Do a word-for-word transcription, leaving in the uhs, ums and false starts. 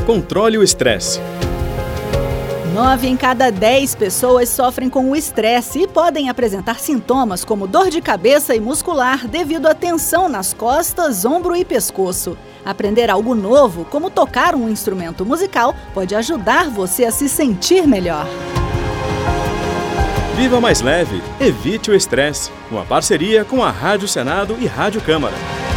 Controle o estresse. Nove em cada dez pessoas sofrem com o estresse e podem apresentar sintomas como dor de cabeça e muscular devido à tensão nas costas, ombro e pescoço. Aprender algo novo, como tocar um instrumento musical, pode ajudar você a se sentir melhor. Viva mais leve, evite o estresse. Uma parceria com a Rádio Senado e Rádio Câmara.